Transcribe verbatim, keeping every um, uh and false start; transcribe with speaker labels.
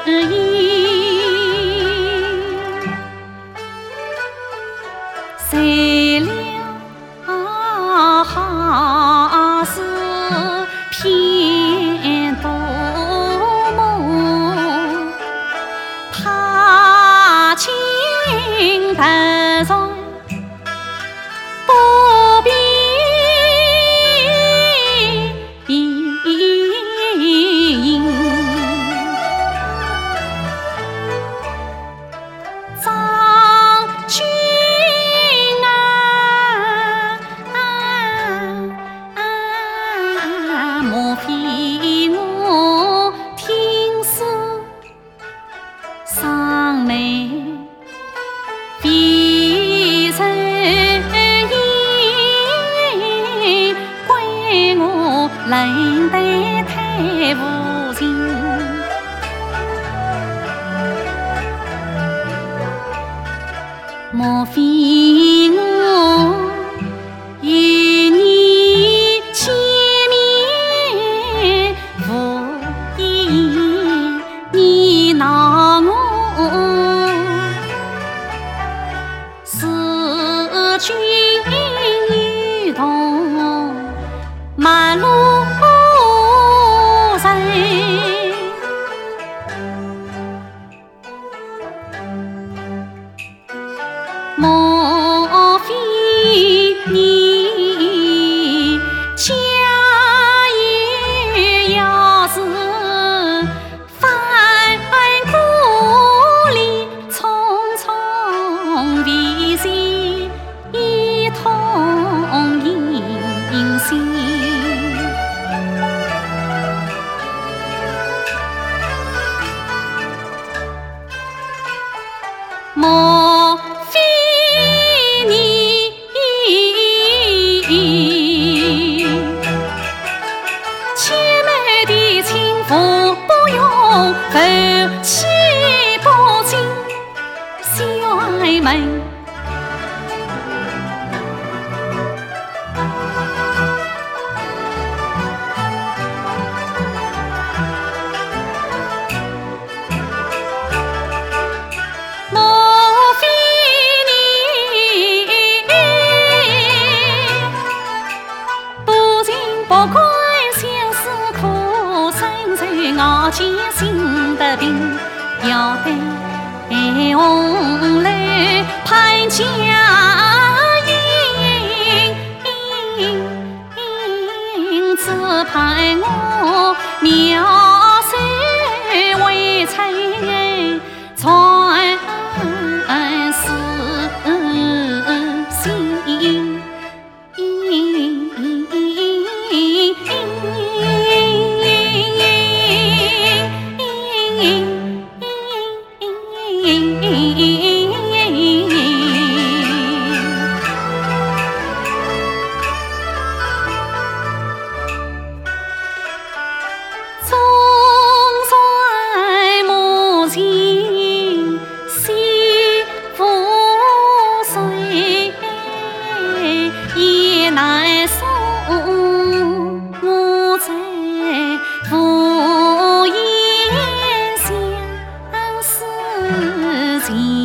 Speaker 1: 谁料好事偏多梦，他亲得在不必应。张君啊，莫非我听说上眉为人意，怪我冷得太无情。莫非我与你见面无意，你恼我思君与同马路上，莫非你家有要事，翻故里匆匆为谁一同迎新？莫非你千妹的情妇不用夫妻不敬，小孩们不管相思苦，身在熬煎心得病，要得红楼盼佳音，只盼我妙手为妻传世心。难送我在敷衍相思情。